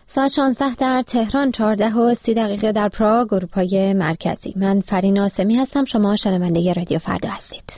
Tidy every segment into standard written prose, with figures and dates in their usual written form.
ساعت 16 در تهران، 14:30 در پراگ، اروپای مرکزی. من فرین آسمی هستم. شما شنونده رادیو فردا هستید.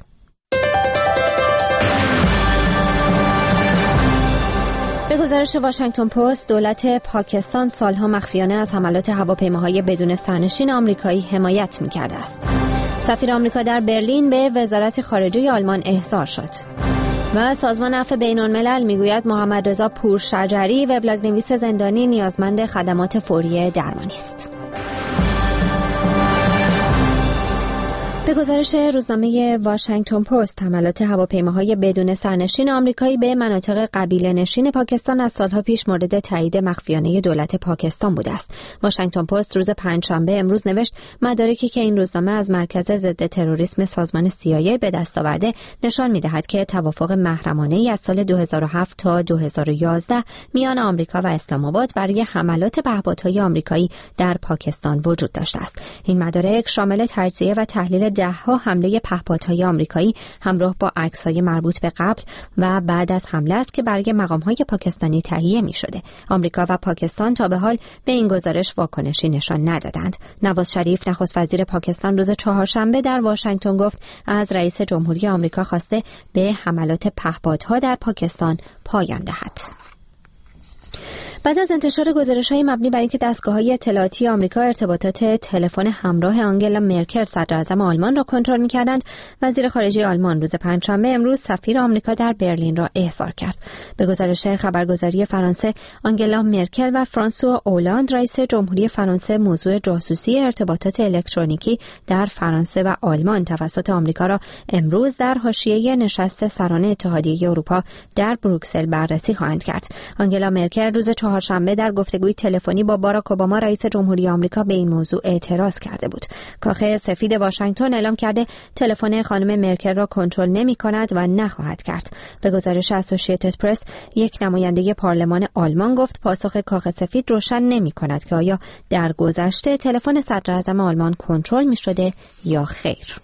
به گزارش واشنگتن پست، دولت پاکستان سالها مخفیانه از حملات هواپیماهای بدون سرنشین آمریکایی حمایت می‌کرده است. سفیر آمریکا در برلین به وزارت خارجه آلمان احضار شد. و سازمان عفو بین‌الملل میگوید محمد رضا پورشجری، وبلاگ‌نویس زندانی، نیازمند خدمات فوری درمانی است. به گزارش روزنامه واشنگتن پست، حملات هواپیماهای بدون سرنشین آمریکایی به مناطق قبیله‌نشین پاکستان از سالها پیش مورد تایید مخفیانه دولت پاکستان بوده است. واشنگتن پست روز پنجشنبه امروز نوشت مدارکی که این روزنامه از مرکز ضد تروریسم سازمان CIA به دست آورده نشان می‌دهد که توافق محرمانه‌ای از سال 2007 تا 2011 میان آمریکا و اسلام آباد برای حملات پهپادهای آمریکایی در پاکستان وجود داشته است. این مدارک شامل تجزیه و تحلیل ده‌ها حمله پهپادهای آمریکایی همراه با عکس‌های مربوط به قبل و بعد از حمله است که برای مقام‌های پاکستانی تهیه می‌شده. آمریکا و پاکستان تا به حال به این گزارش واکنشی نشان ندادند. نواز شریف، نخست وزیر پاکستان، روز چهارشنبه در واشنگتن گفت از رئیس جمهوری آمریکا خواسته به حملات پهپادها در پاکستان پایان دهد. بعد از انتشار گزارش‌های مبنی بر اینکه دستگاه‌های اطلاعاتی آمریکا ارتباطات تلفن همراه آنگلا مرکل صدراعظم آلمان را کنترل می‌کردند، وزیر خارجه آلمان روز پنجشنبه امروز سفیر آمریکا در برلین را احضار کرد. به گزارش خبرگزاری فرانسه، آنگلا مرکل و فرانسوا اولاند، رئیس جمهوری فرانسه، موضوع جاسوسی ارتباطات الکترونیکی در فرانسه و آلمان توسط آمریکا را امروز در حاشیه نشست سران اتحادیه اروپا در بروکسل بررسی خواهند کرد. آنگلا مرکل روز چهارشنبه در گفتگوی تلفنی با باراک اوباما، رئیس جمهوری آمریکا، به این موضوع اعتراض کرده بود. کاخ سفید واشنگتن اعلام کرده تلفن خانم مرکل را کنترل نمی‌کند و نخواهد کرد. به گزارش اسوسییتد پرس، یک نماینده پارلمان آلمان گفت پاسخ کاخ سفید روشن نمی‌کند که آیا در گذشته تلفن صدراعظم آلمان کنترل می‌شده یا خیر.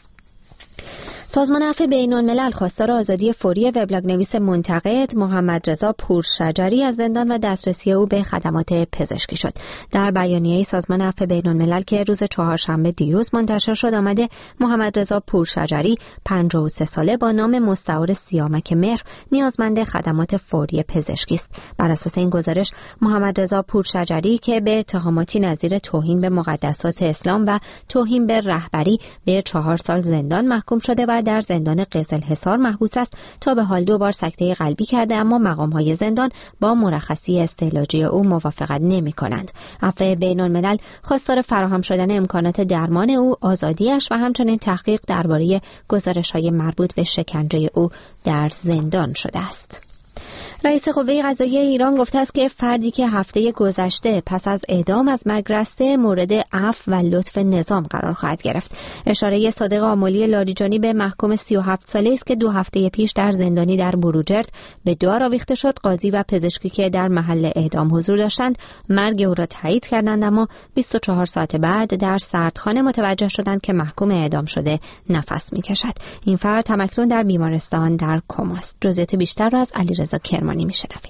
سازمان عفو بین‌الملل خواستار آزادی فوری وبلاگ‌نویس منتقد محمد رضا پورشجری از زندان و دسترسی او به خدمات پزشکی شد. در بیانیه‌ای سازمان عفو بین‌الملل که روز چهارشنبه دیروز منتشر شد آمده محمد رضا پورشجری 53 ساله با نام مستعار سیامک مهر نیازمند خدمات فوری پزشکی است. بر اساس این گزارش محمد رضا پورشجری که به اتهاماتی نظیر توهین به مقدسات اسلام و توهین به رهبری به 4 سال زندان محکوم شده و در زندان قزلحصار محبوس است. تا به حال 2 بار سکته قلبی کرده، اما مقام‌های زندان با مرخصی استعلاجی او موافقت نمی‌کنند. عفو بین‌الملل خواستار فراهم شدن امکانات درمان او، آزادیش و همچنین تحقیق درباره گزارش‌های مربوط به شکنجه او در زندان شده است. رئیس قوه قضاییه ایران گفته است که فردی که هفته گذشته پس از اعدام از مرگ رسته مورد عفو و لطف نظام قرار خواهد گرفت. اشاره صادق آملی لاریجانی به محکوم 37 ساله است که 2 هفته پیش در زندانی در بروجرد به دار آویخته شد. قاضی و پزشکی که در محل اعدام حضور داشتند مرگ او را تایید کردند، اما 24 ساعت بعد در سردخانه متوجه شدند که محکوم اعدام شده نفس می‌کشد. این فرد همکنون در بیمارستان در کماست. جزئیات بیشتر را از علیرضا کرمانی میشنویم.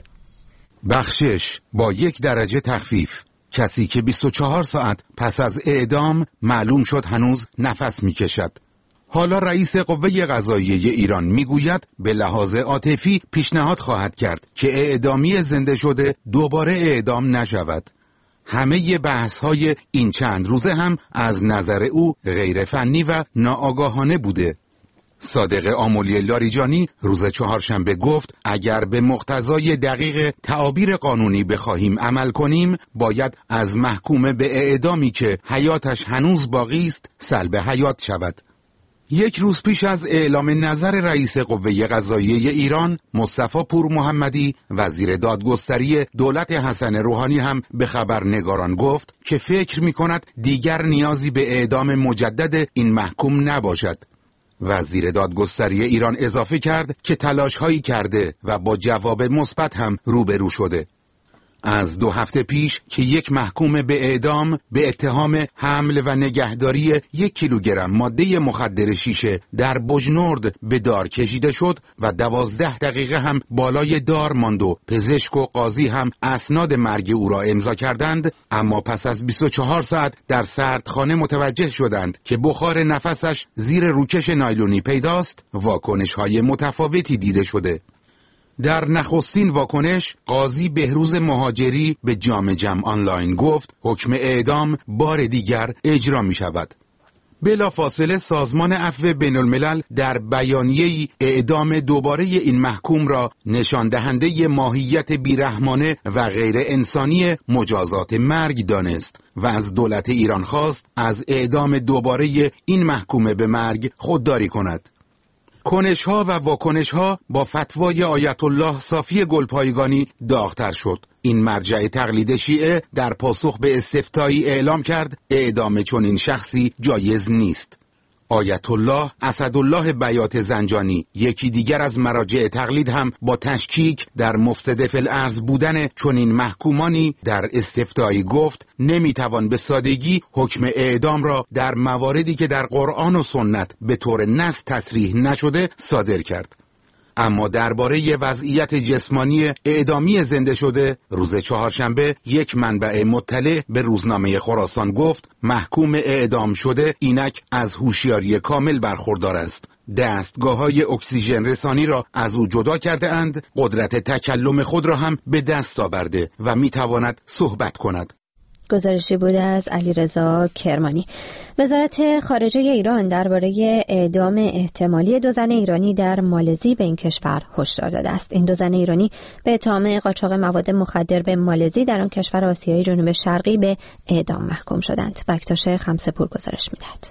بخشش با 1 درجه تخفیف. کسی که 24 ساعت پس از اعدام معلوم شد هنوز نفس میکشد. حالا رئیس قوه قضاییه ایران میگوید به لحاظ عاطفی پیشنهاد خواهد کرد که اعدامی زنده شده دوباره اعدام نشود. همه بحث‌های این چند روزه هم از نظر او غیر فنی و ناآگاهانه بوده. صادق آملی لاریجانی روز چهارشنبه گفت اگر به مقتضای دقیق تعابیر قانونی بخواهیم عمل کنیم باید از محکوم به اعدامی که حیاتش هنوز باقی است سلب حیات شود. 1 روز پیش از اعلام نظر رئیس قوه قضاییه ایران مصطفی پور محمدی وزیر دادگستری دولت حسن روحانی هم به خبرنگاران گفت که فکر می‌کند دیگر نیازی به اعدام مجدد این محکوم نباشد. وزیر دادگستری ایران اضافه کرد که تلاش‌هایی کرده و با جواب مثبت هم روبرو شده. از 2 هفته پیش که یک محکوم به اعدام به اتهام حمل و نگهداری 1 کیلوگرم ماده مخدر شیشه در بوجنورد به دار کشیده شد و 12 دقیقه هم بالای دار ماند و پزشک و قاضی هم اسناد مرگ او را امضا کردند، اما پس از 24 ساعت در سردخانه متوجه شدند که بخار نفسش زیر روکش نایلونی پیداست، واکنش‌های متفاوتی دیده شده. در نخستین واکنش قاضی بهروز مهاجری به جام جم آنلاین گفت حکم اعدام بار دیگر اجرا می شود. بلافاصله سازمان عفو بین الملل در بیانیه‌ای اعدام دوباره این محکوم را نشان دهنده ماهیت بیرحمانه و غیر انسانی مجازات مرگ دانست و از دولت ایران خواست از اعدام دوباره این محکوم به مرگ خودداری کند. کنش‌ها و واکنش‌ها با فتوای آیت الله صافی گلپایگانی داغ‌تر شد. این مرجع تقلید شیعه در پاسخ به استفتایی اعلام کرد اعدام چنین شخصی جایز نیست. آیت الله اسدالله بیات زنجانی، یکی دیگر از مراجع تقلید، هم با تشکیک در مفسد فی الارض بودن چنین محکومانی در استفتایی گفت نمیتوان به سادگی حکم اعدام را در مواردی که در قرآن و سنت به طور نص تصریح نشده صادر کرد. اما درباره وضعیت جسمانی اعدامی زنده شده روز چهارشنبه یک منبع مطلع به روزنامه خراسان گفت محکوم اعدام شده اینک از هوشیاری کامل برخوردار است. دستگاه‌های اکسیژن رسانی را از او جدا کرده اند، قدرت تکلم خود را هم به دست آورده و میتواند صحبت کند. گزارشی بوده از علیرضا کرمانی. وزارت خارجه ایران درباره اعدام احتمالی 2 زن ایرانی در مالزی به این کشور هشدار داده است. این 2 زن ایرانی به اتهام قاچاق مواد مخدر به مالزی در آن کشور آسیای جنوب شرقی به اعدام محکوم شدند. بکتاش خمسه‌پور گزارش می‌دهد.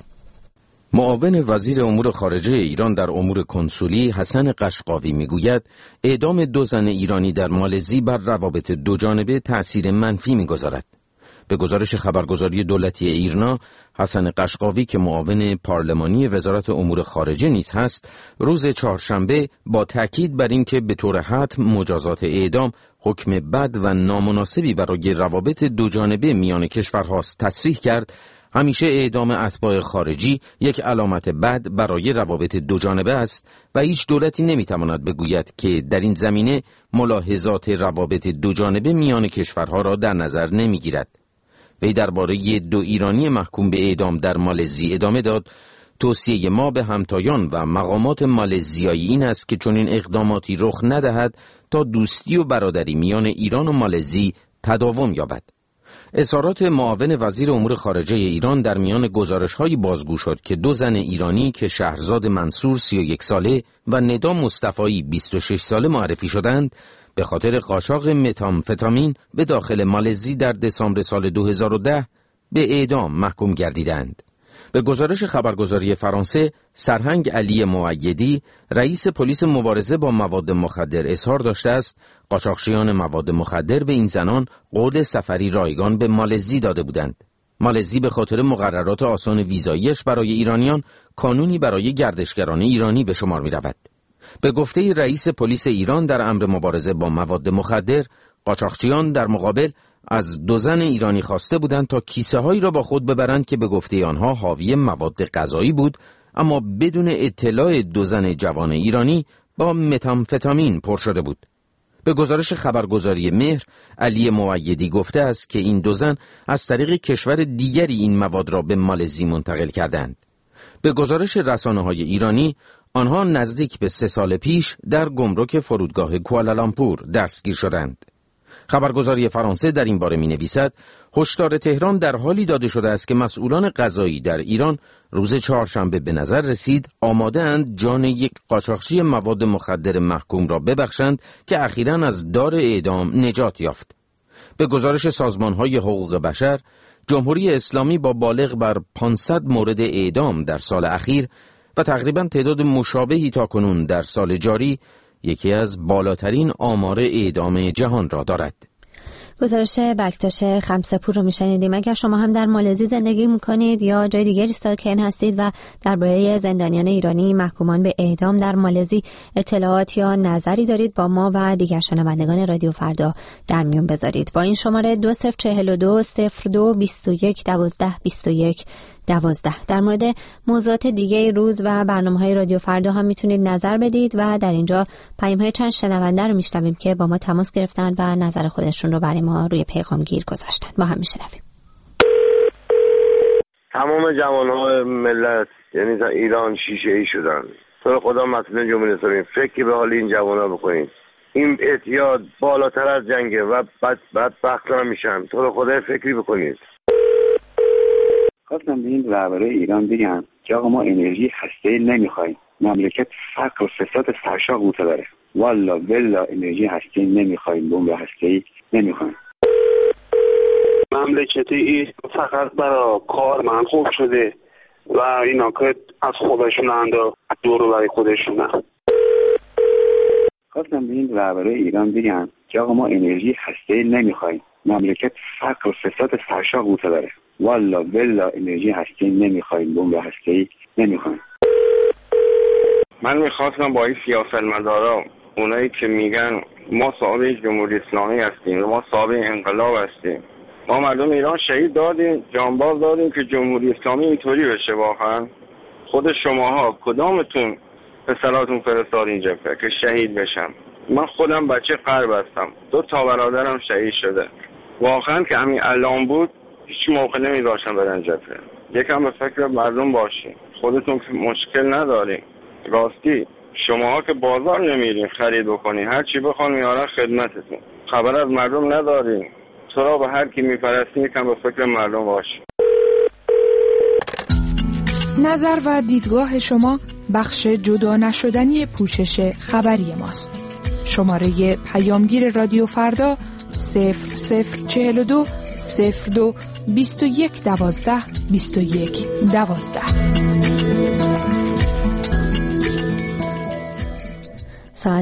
معاون وزیر امور خارجه ایران در امور کنسولی حسن قشقاوی میگوید اعدام 2 زن ایرانی در مالزی بر روابط دوجانبه تأثیر منفی می‌گذارد. به گزارش خبرگزاری دولتی ایرنا، حسن قشقاوی که معاون پارلمانی وزارت امور خارجه نیز هست، روز چهارشنبه با تاکید بر اینکه به طور حتم مجازات اعدام حکم بد و نامناسبی برای روابط دوجانبه میان کشورهاست تصریح کرد، همیشه اعدام اتباع خارجی یک علامت بد برای روابط دوجانبه است و هیچ دولتی نمیتواند بگوید که در این زمینه ملاحظات روابط دوجانبه میان کشورها را در نظر نمیگیرد. وی درباره 2 ایرانی محکوم به اعدام در مالزی ادامه داد توصیه ما به همتایان و مقامات مالزیایی این است که چنین اقداماتی رخ ندهد تا دوستی و برادری میان ایران و مالزی تداوم یابد. اظهارات معاون وزیر امور خارجه ایران در میان گزارش‌های بازگو شد که 2 زن ایرانی که شهرزاد منصور 31 ساله و ندا مصطفایی 26 ساله معرفی شدند به خاطر قاچاق متامفتامین به داخل مالزی در دسامبر سال 2010 به اعدام محکوم گردیدند. به گزارش خبرگزاری فرانسه، سرهنگ علی مؤیدی، رئیس پلیس مبارزه با مواد مخدر اظهار داشته است قاچاقچیان مواد مخدر به این زنان قول سفری رایگان به مالزی داده بودند. مالزی به خاطر مقررات آسان ویزاییش برای ایرانیان کانونی برای گردشگران ایرانی به شمار می رود. به گفته رئیس پلیس ایران در امر مبارزه با مواد مخدر، قاچاقچیان در مقابل از 2 زن ایرانی خواسته بودند تا کیسه هایی را با خود ببرند که به گفته آنها حاوی مواد غذایی بود، اما بدون اطلاع 2 زن جوان ایرانی با متامفتامین پر شده بود. به گزارش خبرگزاری مهر، علی مؤیدی گفته است که این 2 زن از طریق کشور دیگری این مواد را به مالزی منتقل کردند. به گزارش رسانه‌های ایرانی، آنها نزدیک به 3 سال پیش در گمرک فرودگاه کوالالامپور دستگیر شدند. خبرگزاری فرانسه در این باره می‌نویسد هشدار تهران در حالی داده شده است که مسئولان قضایی در ایران روز چهارشنبه به نظر رسید آماده اند جان یک قاچاقچی مواد مخدر محکوم را ببخشند که اخیراً از دار اعدام نجات یافت. به گزارش سازمان‌های حقوق بشر، جمهوری اسلامی با بالغ بر 500 مورد اعدام در سال اخیر و تقریباً تعداد مشابهی تاکنون در سال جاری یکی از بالاترین آمار اعدام جهان را دارد. گزارش بکتاش خمسپور رو میشنیدیم. اگر شما هم در مالزی زندگی میکنید یا جای دیگری ساکن هستید و درباره زندانیان ایرانی محکومان به اعدام در مالزی اطلاعات یا نظری دارید، با ما و دیگر شنوندگان رادیو فردا در میون بذارید. با این شماره 2042 02 21 12 21 12 در مورد موضوعات دیگه روز و برنامه‌های رادیو فردا هم میتونید نظر بدید و در اینجا پیام‌های چند شنونده رو میشنویم که با ما تماس گرفتن و نظر خودشون رو برای ما روی پیغامگیر گذاشتن. ما هم میشنویم. تمام جوان‌های ملت یعنی ایران شیشه‌ای شدن. تو خدا مسئول جمهوری اسلامی فکر به حال این جوان‌ها بکنید. این اعتیاد بالاتر از جنگه و بدبخت میشن. تو خدا فکری بکنید. خواستم به این رهبرای ایران بگم که آقا ما انرژی هسته‌ای نمیخوایم. مملکت فقر و فساد سرشاق داره. والا بلا انرژی هسته‌ای نمیخوایم، بمب هسته‌ای نمیخوایم. مملکتی فقط برای کارمند خوب شده و اینا که از خودشون اندازه دور برای خودشون. خواستم به این رهبرای ایران بگم که آقا ما انرژی هسته‌ای نمیخوایم. مملکت فقر و فساد سرشاق داره. والا بلا انرژی هسته‌ای نمیخوایم، بمب هسته‌ای نمیخوایم. من میخواستم با این سیاستمدارا، اونایی که میگن ما صاحب جمهوری اسلامی هستیم، ما صاحب انقلاب هستیم، ما مردم ایران شهید دادیم، جانباز دادیم که جمهوری اسلامی اینطوری بشه. واقعا خود شماها کدامتون پسراتون فرستاد این جبهه که شهید بشن؟ من خودم بچه غرب هستم، 2 برادرم شهید شده. واقعا که همین الان بود هیچ موقع نمیذاشتن برن جبهه. یکم به فکر مردم باشین. خودتون که مشکل ندارین. راستی شماها که بازار نمیرین خرید بکنین، هر چی بخوان میارن خدمتتون. خبر از مردم ندارین. چرا به هر کی میپرستین یکم به فکر مردم باشین. نظر و دیدگاه شما بخش جدا نشدنی پوشش خبری ماست. شماره پیامگیر رادیو فردا 0042 02 21 12 21 12. ساعت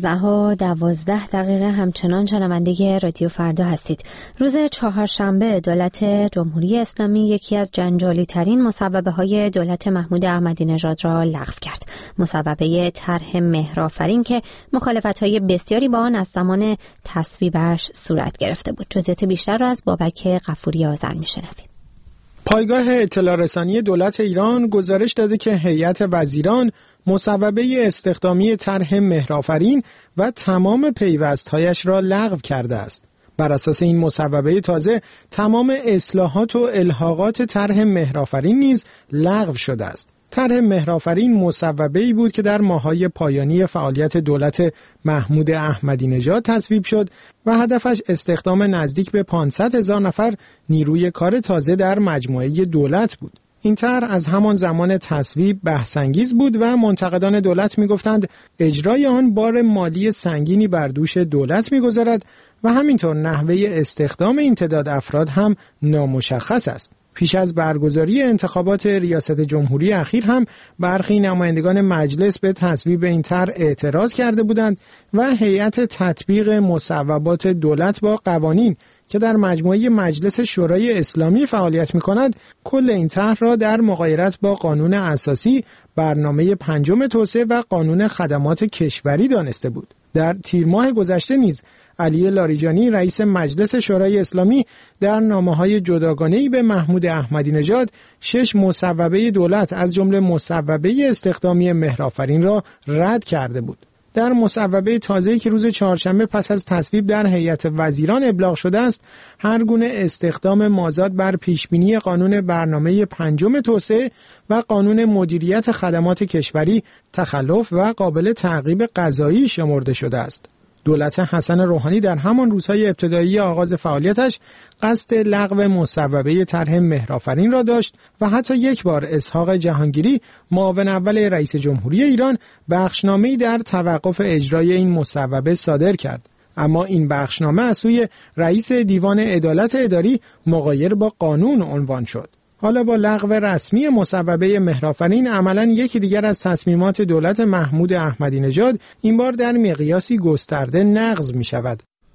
16:12 همچنان شنونده رادیو فردا هستید. روز چهارشنبه دولت جمهوری اسلامی یکی از جنجالی ترین مصوبه های دولت محمود احمدی نژاد را لغو کرد. مصوبه طرح مهرآفرین که مخالفت های بسیاری با آن از زمان تصویبش صورت گرفته بود. جزئیات بیشتر را از بابک غفوری آذر میشنویم. پایگاه اطلاع رسانی دولت ایران گزارش داده که هیئت وزیران مصوبه استخدامی طرح مهرآفرین و تمام پیوستهایش را لغو کرده است. بر اساس این مصوبه تازه تمام اصلاحات و الحاقات طرح مهرآفرین نیز لغو شده است. طرح مهرآفرین مصوبه‌ای بود که در ماه‌های پایانی فعالیت دولت محمود احمدی نژاد تصویب شد و هدفش استخدام نزدیک به 500,000 نفر نیروی کار تازه در مجموعه دولت بود. این طرح از همان زمان تصویب بحث‌انگیز بود و منتقدان دولت می‌گفتند اجرای آن بار مالی سنگینی بر دوش دولت می‌گذارد و همینطور نحوه استخدام این تعداد افراد هم نامشخص است. پیش از برگزاری انتخابات ریاست جمهوری اخیر هم برخی نمایندگان مجلس به تصویب این طرح اعتراض کرده بودند و هیئت تطبیق مصوبات دولت با قوانین که در مجموعه مجلس شورای اسلامی فعالیت می‌کند کل این طرح را در مغایرت با قانون اساسی، برنامه 5 توسعه و قانون خدمات کشوری دانسته بود. در تیر ماه گذشته نیز علی لاریجانی رئیس مجلس شورای اسلامی در نامه‌های جداگانه‌ای به محمود احمدی نژاد 6 مصوبه دولت از جمله مصوبه استخدامی مهرآفرین را رد کرده بود. در مصوبه تازه‌ای که روز چهارشنبه پس از تصویب در هیئت وزیران ابلاغ شده است، هر گونه استخدام مازاد بر پیشبینی قانون برنامه 5 توسعه و قانون مدیریت خدمات کشوری تخلف و قابل تعقیب قضایی شمرده شده است. دولت حسن روحانی در همان روزهای ابتدایی آغاز فعالیتش قصد لغو مصوبه طرح مهرآفرین را داشت و حتی یک بار اسحاق جهانگیری معاون اول رئیس جمهوری ایران بخشنامه‌ای در توقف اجرای این مصوبه صادر کرد. اما این بخشنامه از سوی رئیس دیوان عدالت اداری مغایر با قانون عنوان شد. حالا با لغو رسمی مصوبه مهرآفرین عملاً یکی دیگر از تصمیمات دولت محمود احمدی نژاد این بار در مقیاسی گسترده نقض می شود.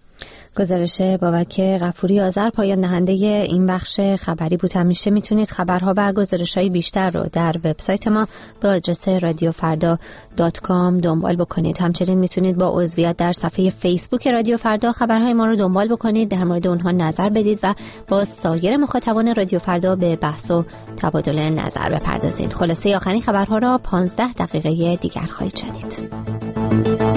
گزارش بابک غفوری آذر پایان دهنده این بخش خبری بود. همیشه میتونید خبرها و گزارش‌های بیشتر رو در وبسایت ما به آدرس radiofarda.com دنبال بکنید. همچنین میتونید با عضویت در صفحه فیسبوک رادیو فردا خبرهای ما رو دنبال بکنید، در مورد اونها نظر بدید و با سایر مخاطبان رادیو فردا به بحث و تبادل نظر بپردازید. خلاصه آخرین خبرها را 15 دقیقه دیگر خواهید شنید.